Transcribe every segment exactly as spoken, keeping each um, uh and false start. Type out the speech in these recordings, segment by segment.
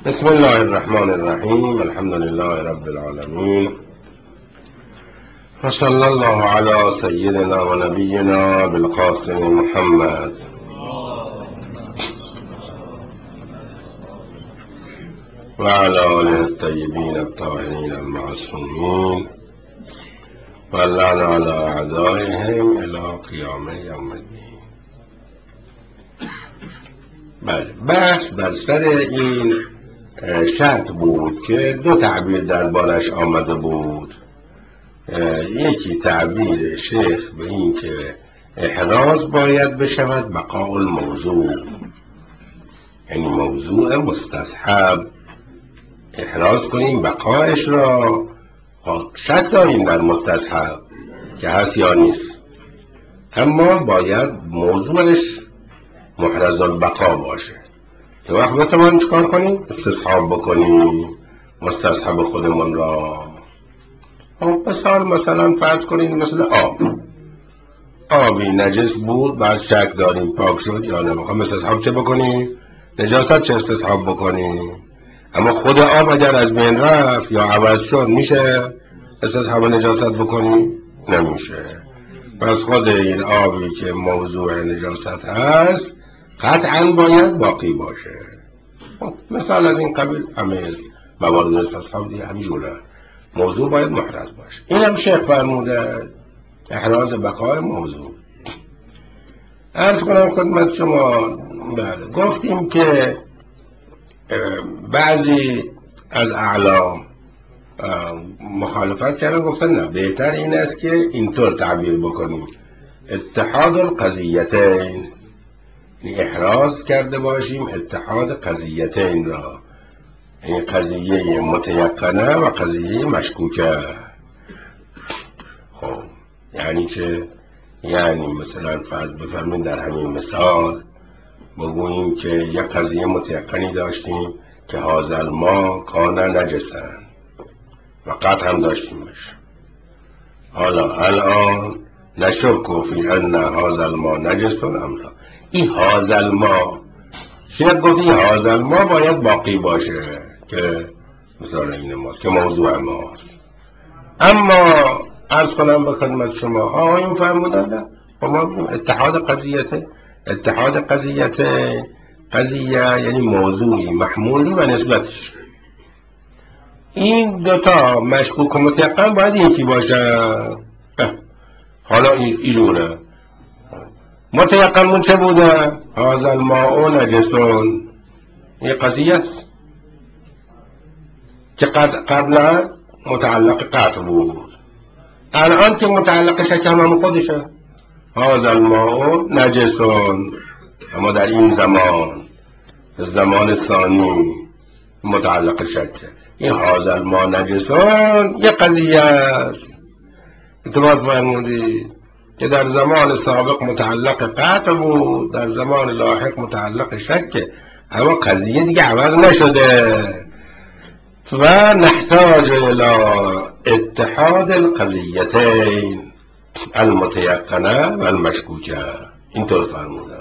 بسم الله الرحمن الرحیم. الحمد لله رب العالمین و صلی الله علی سیدنا و نبینا بالقاسم محمد و علی آله الطیبین الطاهرین المعصومین و لعن علی اعدائهم الی قیام یوم الدین. بله، بحث بر سر این شرط بود که دو تعبیر دربارش آمده بود. یکی تعبیر شیخ به این که احراز باید بشود بقاء الموضوع، یعنی موضوع مستصحب احراز کنیم بقایش را. شک داریم در مستصحب که هست یا نیست، اما باید موضوعش محرز البقا باشه که وقت بتوان چکار کنیم؟ استصحاب بکنیم مستصحب خودمون را. مثال مثلا فرض کنیم مثل آب آبی نجس بود، بعد شک داریم پاک شد یا نه، میخوام استصحاب چه بکنیم؟ نجاست چه استصحاب بکنیم؟ اما خود آب اگر از بین رفت یا عوض شد میشه استصحاب نجاست بکنیم؟ نمیشه. پس خود این آبی که موضوع نجاست هست قطعا باید باقی باشه. مثال از این قبیل همه موارد استصحاب دیگه همینجوره، موضوع باید محرز باشه. این هم شیخ فرموده احراز بقای موضوع. عرض کنم خدمت شما، بله گفتیم که بعضی از اعلام مخالفت کردن، گفتن نه، بهتر این است که اینطور تعبیر بکنیم اتحاد القضیتین، احراز کرده باشیم اتحاد قضیتین را، یعنی قضیه متیقنه و قضیه مشکوکه. خب یعنی چه؟ یعنی مثلا فرض بفرمایید در همین مثال بگوییم که یک قضیه متیقنی داشتیم که هذا الماء کان نجسا و قطع هم داشتیمش. حالا الان نشک فی ان هذا الماء نجس ام لا. این هذا الماء شیخ گفتی هذا الماء باید باقی باشه که مثال این ماست که موضوع ماست. اما عرض کنم به خدمت شما آقایون فرمودن ما اتحاد قضیته اتحاد قضیته قضیه یعنی موضوعی محمولی و نسبتش. این دوتا مشکوک و متیقن باید یکی باشه. حالا اینجوره متیقن چه بوده؟ هذا الماء نجسون، این قضیه است که قبلا متعلق قطع بود، الان که متعلق شک هم خودشه هذا الماء نجسون. اما در این زمان زمان ثانی متعلق شکه، این هذا الماء نجسون یه قضیه است. اتفاق فرمودی که در زمان سابق متعلق قطع بود، در زمان لاحق متعلق شکه، اما قضیه دیگه عوض نشده. و نحتاج الى اتحاد القضیتین المتیقنه و المشکوکه. اینطور فرمودن.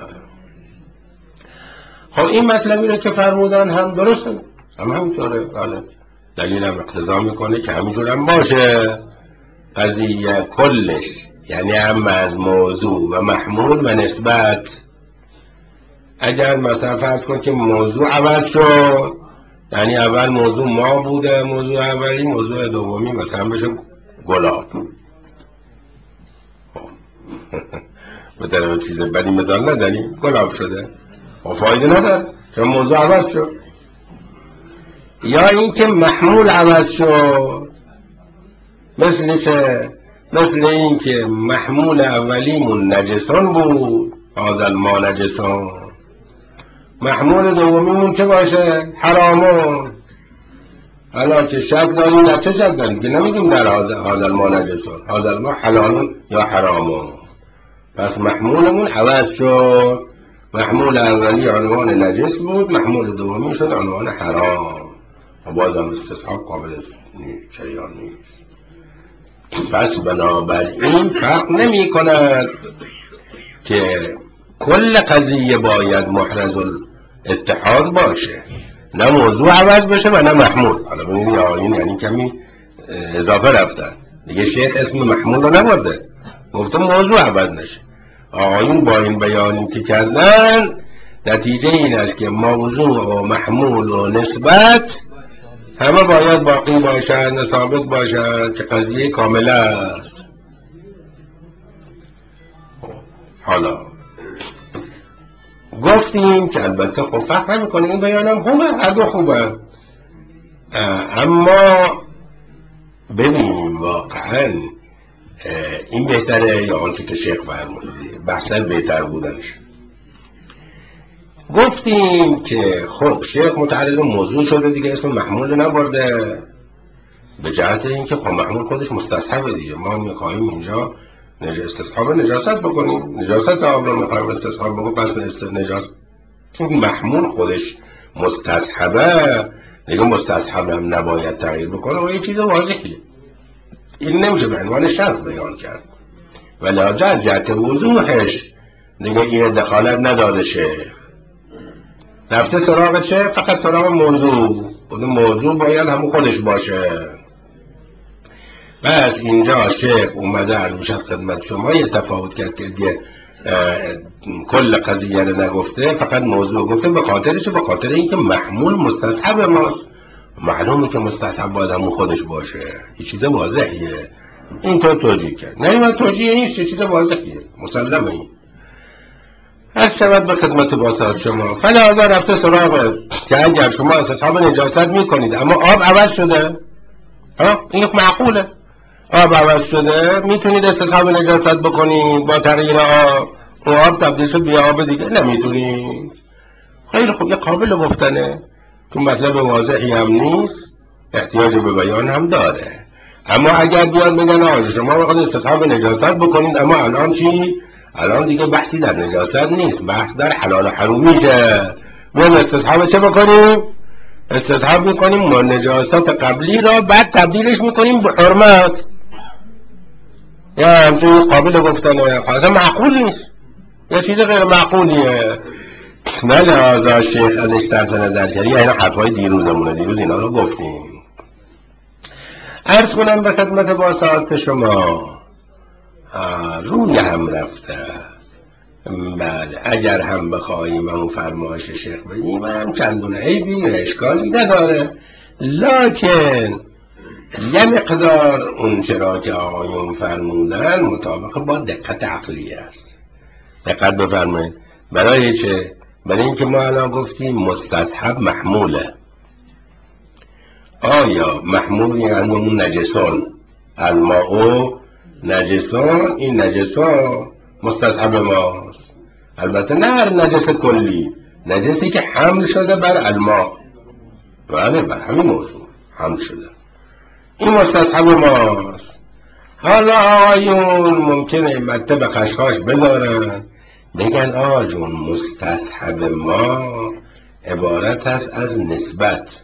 خب این مطلبی رو که فرمودن هم درسته، هم همینطوره. حالا دلیل هم اقتضا میکنه که همینطور هم باشه. قضیه کلش یعنی هم از موضوع و محمول و نسبت. اگر مثلا فرض کن که موضوع عوض شد، یعنی اول موضوع ما بوده، موضوع اولی، موضوع دومی مثلا بشه گلاب. به طرف چیز بدی مثال نزنیم، گلاب شده و فایده نداره چون موضوع عوض شد. یا اینکه محمول عوض شد، مثل چه؟ مثل این که محمول اولیمون نجسان بود، هذا الماء نجسان، محمول دومیمون چه باشه؟ حرامون. حالا که شک داریم در چه شک داریم که نمیگیم در هذا الماء نجسان، هذا الماء حلالون یا حرامون. پس محمولمون عوض شد، محمول اولی عنوان نجس بود، محمول دومی شد عنوان حرام و باز هم استصحاب قابل نیست، شریان نیست. پس بنابراین فرق نمی کند که کل قضیه باید محرز الاتحاد باشه، نه موضوع عوض بشه و نه محمول. حالا ببینید یا آیین یعنی کمی اضافه رفتن دیگه. شیخ اسم محمول رو نبرده، گفتم موضوع عوض نشه. آیین با این بیانی که کردن نتیجه این است که موضوع و محمول و نسبت همه باید باقی باشد، ثابت باشد که قضیه کامله است. حالا گفتیم که البته خب فهم میکنیم این بیانم خوبه، هر دو خوبه، اما ببینیم واقعا این بهتره یا آنچه که شیخ فرموده بحثا بهتر بودنش. گفتیم که خب شیخ متعرض موضوع شده دیگه، اسم محمول نبرده، به جهت اینکه خب محمول خودش مستصحبه دیگه. ما میخواهیم اینجا استصحاب نجاست بکنیم، نجاست آب رو میخواهیم استصحاب بکنیم، پس نجاست چون محمول خودش مستصحبه دیگه، مستصحب هم نباید تغییر بکنه و یه چیز واضحیه. این نمیشه به عنوان شرط بیان کرد و لازم از جهت وضوحش دیگه این دخالت نداده شه، رفته سراغ چه؟ فقط سراغ موضوع. خود موضوع باید همون خودش باشه. بس اینجا شیخ اومده عروشت خدمت شما یه تفاوت که از که دیگه کل قضیه رو نگفته، فقط موضوع گفته. به خاطرش به خاطر اینکه محمول مستصحب ماست، معلومه که مستصحب باید همون خودش باشه. یه چیز واضحیه، اینطور توجیه کرد. نه من توجیه نیست، یه چیز واضحیه، مسلمه. این هر شود به خدمت باسط شما. فلذا رفته سراغ که اگر شما استصحاب نجاست میکنید اما آب عوض شده، ها این معقوله، آب عوض شده میتونید استصحاب نجاست بکنید با تغییر آب، اون آب تبدیل شد به آب دیگه، نمیتونید. خیلی خوب، یه قابل گفتنه تو مطلب واضحی هم نیست، احتیاج به بیان هم داره. اما اگر بیاد بگن آقا شما بخواید استصحاب نجاست بکنید، اما الان چی؟ الان دیگه بحثی در نجاست نیست، بحث در حلال و حرومیشه. بیایم استصحاب چه بکنیم؟ استصحاب میکنیم ما نجاست قبلی را، بعد تبدیلش میکنیم به حرمت. یا همچنین قابل گفتنه، اصلا معقول نیست، یه چیز غیر معقولیه. نه لحاظا شیخ ازش صرف نظر کرد. یعنی حرفای دیروزمونه، دیروز اینا رو گفتیم. عرض کنم به خدمت با ساعت شما روی هم رفته. بله اگر هم بخواهیم اون فرمایش شیخ بگیم هم چندون عیبی اشکالی نداره، لکن یه مقدار اون چرا که آقایون فرمودن مطابق با دقت عقلی است. دقت بفرمایید. برای چه؟ برای اینکه ما الان گفتیم مستصحب محموله. آیا محمول یعنی اون نجسان، الماء نجسان، این نجسان مستصحب ماست. البته نه هر نجس کلی، نجسی که حمل شده بر الماء، بله بر همین موضوع حمل شده، این مستصحب ماست. حالا آقایون ممکنه مته به خشخاش بذارن بگن آقا جون مستصحب ما عبارت است از نسبت،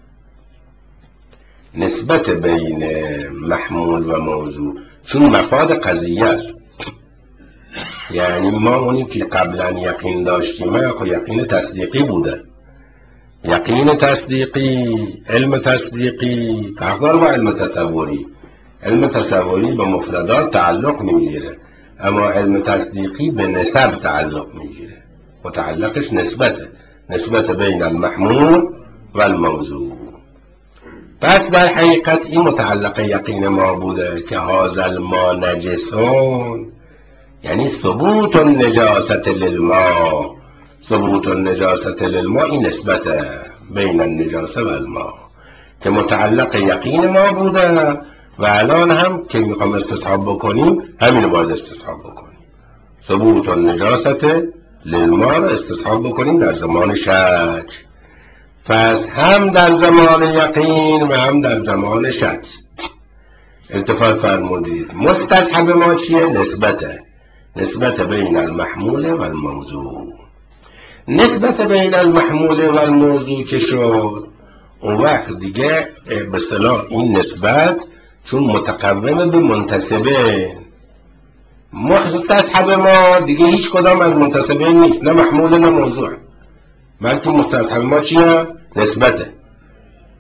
نسبت بین محمول و موضوع، چون مفاد قضیه است. یعنی ما اونی که قبلا یقین داشتیم خب یقین تصدیقی بوده. یقین تصدیقی، علم تصدیقی فرق داره با علم تصوری. علم تصوری به مفردات تعلق میگیره، اما علم تصدیقی به نسب تعلق میگیره، متعلقش نسبته، نسبت بین المحمول و الموضوع. پس در حقیقت این متعلق یقین ما بوده که هذا الماء نجسون، یعنی ثبوت النجاست للماء. ثبوت النجاست للماء این نسبت بین النجاسه و الماء که متعلق یقین ما بوده و الان هم که میخوام استصحاب بکنیم همین باید استصحاب بکنیم. ثبوت النجاست للماء رو استصحاب بکنیم در زمان شک. پس هم در زمان یقین و هم در زمان شک التفات فرمودید. مستصحب ما چیه؟ نسبته، نسبت بین المحمول و الموضوع. نسبت بین المحمول و الموضوع که شد، اون وقت دیگه به اصطلاح این نسبت چون متقوم به منتسبه، مستصحب ما دیگه هیچ کدام از منتسبه نیست، نه محمول نه موضوع، بلکه مستصحب ما چیه؟ نسبته.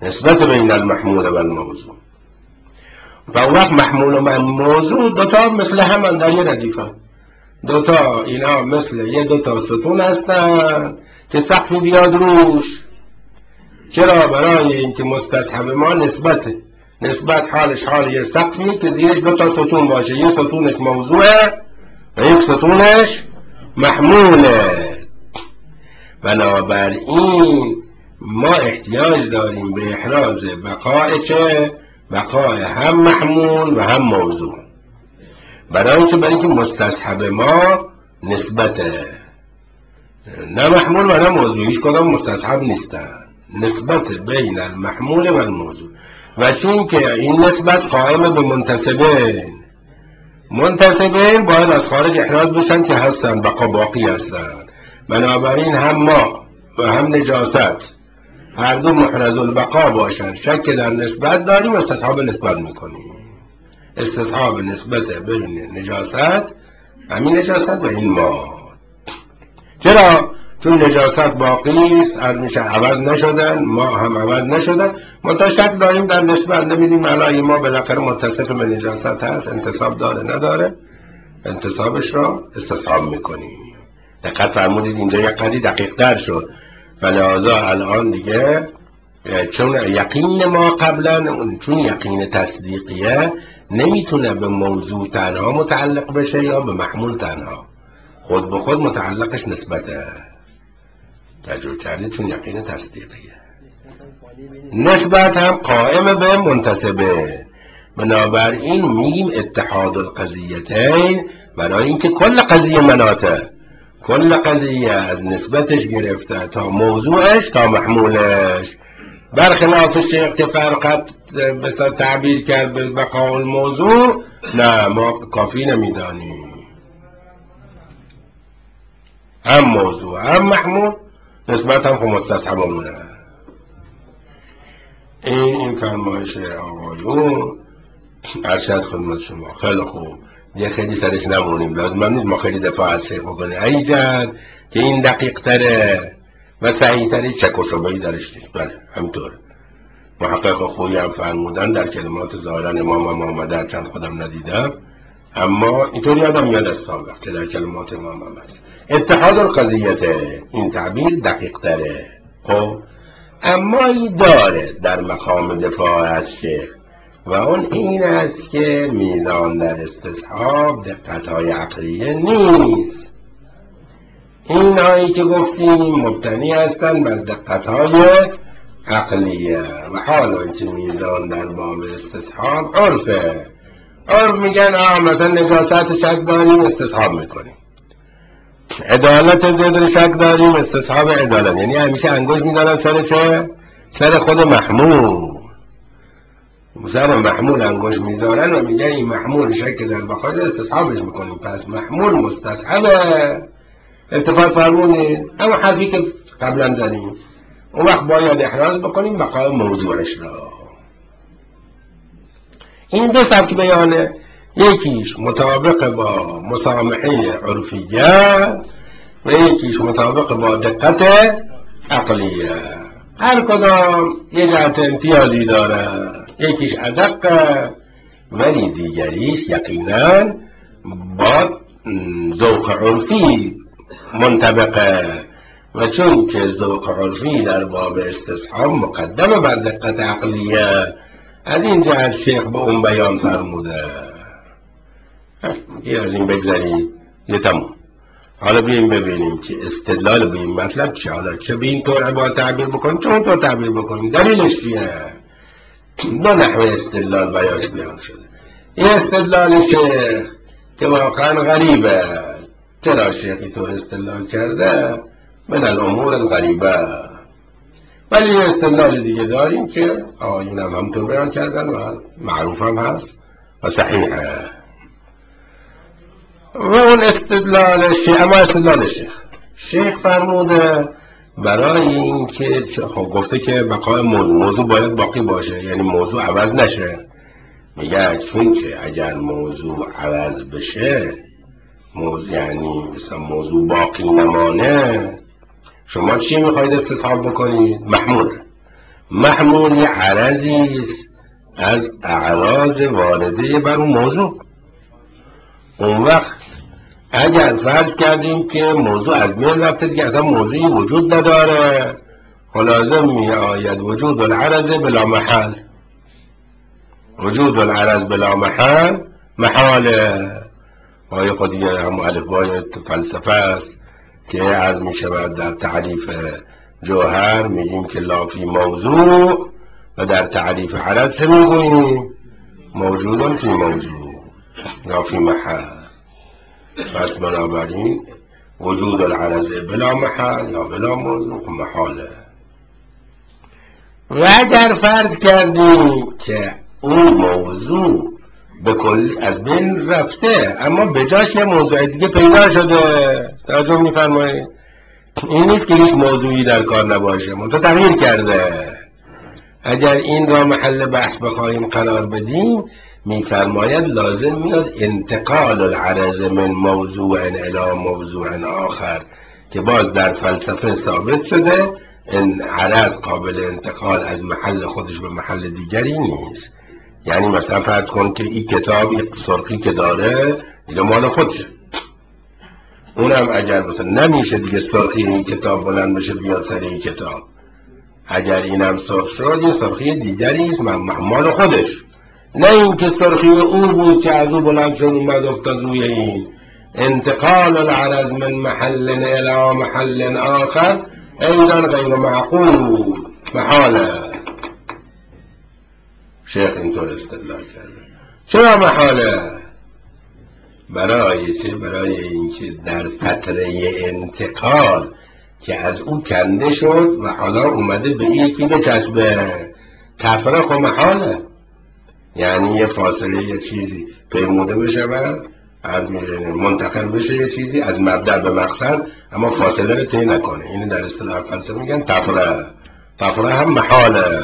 نسبت بین المحمول و الموضوع. و اون وقت محمول و موضوع دوتا مثل همان در یه ردیفه، دوتا اینا مثل یه دوتا ستون هستن که سقفی بیاد روش. چرا؟ برای اینکه مستصحب ما نسبته، نسبت حالش حال یه سقفی که زیرش دوتا ستون باشه، یه ستونش موضوعه و یک ستونش محموله. بنابراین ما احتیاج داریم به احراز بقای چه؟ بقای هم محمول و هم موضوع. برای چه؟ برای اینکه مستصحب ما نسبته، نه محمول و نه موضوع، هیچ کدام مستصحب نیستن، نسبت بین المحمول و الموضوع. و چون که این نسبت قائم به منتسبین، منتسبین باید از خارج احراز بشن که هستن، بقا باقی هستن. بنابراین هم ما و هم نجاست هر دو محرز البقا باشن، شک در نسبت داریم، استصحاب نسبت میکنیم. استصحاب نسبت بین نجاست، همین نجاست و این ما. چرا؟ چون نجاست باقی است، عوض نشدن، ما هم عوض نشدن، منتها شک داریم در نسبت، نمیدیم علای ما بالاخره متصف به نجاست هست، انتصاب داره نداره، انتصابش را استصحاب میکنیم. دقت فرمودید اینجا یک قدری دقیق تر شد. ولذا الان دیگه چون یقین ما قبلا، چون یقین تصدیقیه نمیتونه به موضوع تنها متعلق بشه یا به محمول تنها، خود به خود متعلقش نسبته. تجربه کردید؟ چون یقین تصدیقیه، نسبت هم قائم به منتسبه. بنابراین میگیم اتحاد القضیتین، برای اینکه کل قضیه مناته، کل قضیه از نسبتش گرفته تا موضوعش تا محمولش. برخلاف شیخ که فرقت مثلا تعبیر کرد به بقاء الموضوع، نه ما کافی نمیدانیم، هم موضوع هم محمول، نسبت هم خب مستصحبمونه. این این فرمایش آقایون ارشد خدمت شما. خیلی خوب، یه خیلی سرش نمونیم، لازم نیست ما خیلی دفاع از شیخ بکنیم ایجاد که این دقیق تره و صحیح تره، چک و شبهی درش نیست. بله همینطور محقق خویی هم فرمودن در کلمات ظاهرا امام هم آمده، چند خودم ندیدم، اما اینطور یادم میاد از سابق که در کلمات امام هم هست. اتحاد القضیته، این تعبیر دقیق تره. خب اما این داره در مقام دفاع از شیخ و اون این است که میزان در استصحاب دقت‌های عقلیه نیست. این هایی که گفتیم مبتنی هستن بر دقت‌های عقلیه و حالا که میزان در باب استصحاب عرفه. عرف میگن آه مثلا نجاست شک داریم استصحاب میکنیم، عدالت زدر شک داریم استصحاب عدالت، یعنی همیشه انگوش میزنن سر چه؟ سر خود محمول، سر محمول انگوش میذارن و میگن این محمول شک در بخواهد استصحابش میکنیم، پس محمول مستصحبه. اتفاق فرمونید اما حرفی که قبلا زنیم، اون وقت باید احراز بکنیم بقای موضوعش را. این دو سبک بیانه، یکیش مطابق با مسامحه عرفیه و یکیش مطابق با دقت عقلیه. هر کدام یه جهت امتیازی داره، یکیش ادق ولی دیگریش یقینا با ذوق عرفی منطبقه. و چون که ذوق عرفی در باب استصحاب مقدمه بر دقت عقلیه، از این جهت شیخ به اون بیان فرموده. یه از این بگذاریم یه تمام. حالا بیاییم ببینیم که استدلال به این مطلب چه، حالا چه به این طور عبارت تعبیر بکنیم چه اون طور تعبیر بکنیم، دلیلش چیه؟ دو نحوه استدلال بیانش بیان شده. این استدلال شیخ که واقعا غریبه، چرا شیخ اینطور استدلال کرده؟ من الامور الغریبه. ولی استدلال دیگه داریم که آیون هم همطور بیان کردن و معروف هم هست و صحیحه. و اون استدلال شیخ، اما استدلال شیخ شیخ فرموده برای این که خب گفته که بقای موضوع موضوع باید باقی باشه، یعنی موضوع عوض نشه. میگه چون که اگر موضوع عوض بشه، موضوع یعنی مثلا موضوع باقی نمانه، شما چی میخواید استصحاب بکنید؟ محمول. محمول یه عرضی است از اعراض وارده بر اون موضوع. اون وقت اگر فرض کردیم که موضوع از بین رفته دیگه اصلا موضوعی وجود نداره، لازم می آید وجود العرض بلا محل. وجود العرض بلا محل محاله. آیه خودی هم الفبای فلسفه است که عرض می شود در تعریف جوهر میگیم که لا فی موضوع، و در تعریف عرض میگوییم موجودن فی موضوع لا فی محل. پس بنابراین وجود العرض بلا محل یا بلا موضوع محاله. و اگر فرض کردیم که اون موضوع به کلی از بین رفته اما به جاش یه موضوع دیگه پیدا شده، توجه می‌فرمایید؟ این نیست که هیچ موضوعی در کار نباشه، منتها تغییر کرده. اگر این را محل بحث بخواهیم قرار بدیم، می‌فرماید لازم میاد انتقال العرض من موضوع الی موضوع آخر، که باز در فلسفه ثابت شده این عرض قابل انتقال از محل خودش به محل دیگری نیست. یعنی مثلا فرض کن که این کتاب یک سرخی که داره دیگه مال خودشه، اونم اگر مثلا نمیشه دیگه سرخی این کتاب بلند بشه بیاد سر این کتاب، اگر اینم سرخ شد یه سرخی دیگری است مال خودش، نه این که سرخی او بود که از او بلند شد اومد افتاد روی این. انتقال العرض من محل الى محل آخر ایضا غیر معقول محاله. شیخ اینطور استدلال کرده. چرا محاله؟ برای چه؟ برای اینکه در فتره انتقال که از او کنده شد و حالا اومده به یکی بچسبه، تفرق و محاله. یعنی یه فاصله یه چیزی پیموده بشه و منتقل بشه یه چیزی از مبدأ به مقصد، اما فاصله رو طی نکنه. این در اصطلاح فلسفه میگن تفره. تفره هم محاله.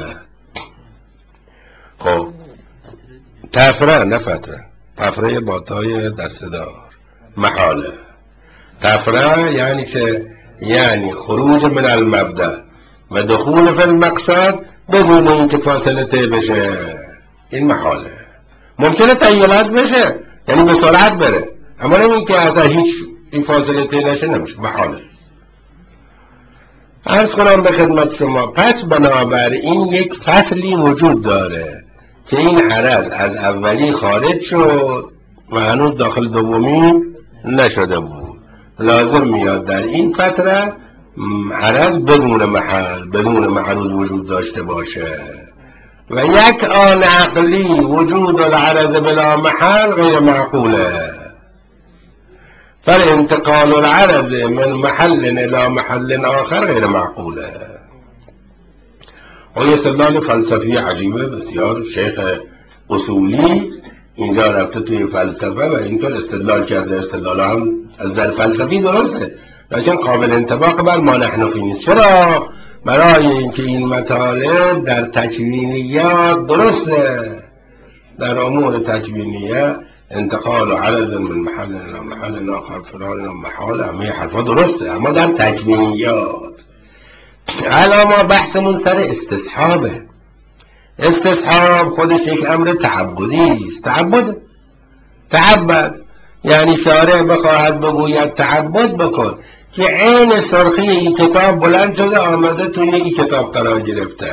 خب تفره نه فتره، تفره با تای دستدار محاله. تفره یعنی که یعنی خروج من المبدأ و دخول فی المقصد بدون اینکه فاصله طی بشه، این محاله. ممکنه تیلات بشه یعنی به سرعت بره، اما نمید که اصلا هیچ این فاصله طی نشه نمیشه، محاله. عرض کنم به خدمت شما، پس بنابراین یک فصلی وجود داره که این عرض از اولی خارج شد و هنوز داخل دومی نشده بود. لازم میاد در این فتره عرض بدون محل بدون معروض وجود داشته باشه. و یک آن عقلی وجود العرض بلا محل غیر معقوله، فالانتقال العرض من محل الى محل آخر غیر معقوله. و یه استدلال فلسفی عجیبه بسیار. شیخ اصولی اینجا رفته توی فلسفه و اینطور استدلال کرده. استدلال هم از در فلسفی درسته لیکن قابل انطباق بر ما نحن فی نیست. چرا؟ برای اینکه این مطالب در تکوینیات درسته. در امور تکوینیه انتقال و عرض من محل الى محل آخر فلان محال، همه حرفا درسته، اما در تکوینیات. الان ما بحثمون سر استصحابه. استصحاب خودش یک امر تعبدی است. تعبد تعبد یعنی شارع بخواهد بگوید تعبد بکن که عین سرخی این کتاب بلند شده آمده توی این کتاب قرار گرفته،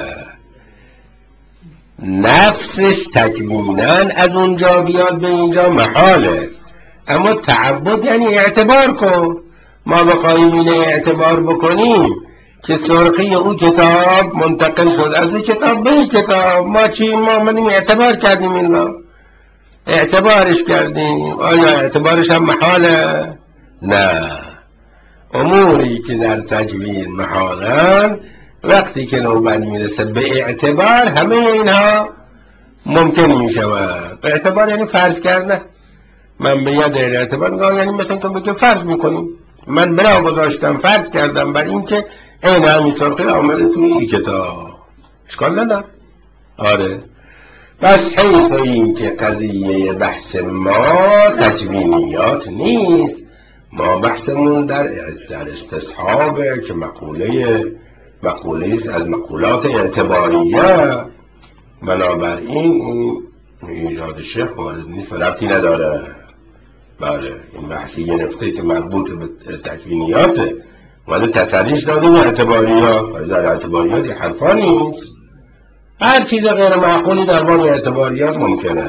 نفسش تکویناً از اونجا بیاد به اینجا محاله. اما تعبد یعنی اعتبار کن. ما بخواهیم این اعتبار بکنیم که سرخی او کتاب منتقل شد از این کتاب به این کتاب، ما چی؟ ما آمدیم اعتبار کردیم، این را اعتبارش کردیم. آیا اعتبارش هم محاله؟ نه. اموری که در تکوین محالن وقتی که نوبت میرسه به اعتبار همه اینها ممکن میشود. اعتبار یعنی فرض کردن. من به یاد اعتبار میگم یعنی مثلا تو بگه فرض میکنیم، من بنا گذاشتم فرض کردم بر این که این همین سرخی آمده توی این کتاب، اشکال نداره. آره بس حیث این که قضیه بحث ما تکوینیات نیست، ما بحثمون در در استصحابه که مقوله مقوله است از مقولات اعتباریه. بنابراین این ایجاد شیخ وارد نیست و ربطی نداره. بله این بحثی یه نقطه که مربوط به تکوینیاته ولی تسلیش داده این اعتباریات ولی در اعتباریات یه حرفا نیست. هر چیز غیر معقولی در باب اعتباریات ممکنه.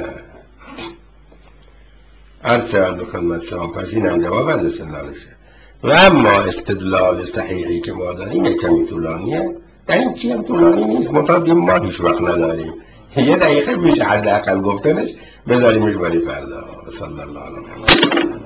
عرض شد به خدمت شما. پس این هم جواب از استدلالشه. و اما استدلال صحیحی که ما داریم یک کمی طولانیه. در این چی هم طولانی نیست، مطابق ما هیچ وقت نداریم. یه دقیقه میشه حداقل گفتنش، بذاریمش برای فردا. صلی الله علیه و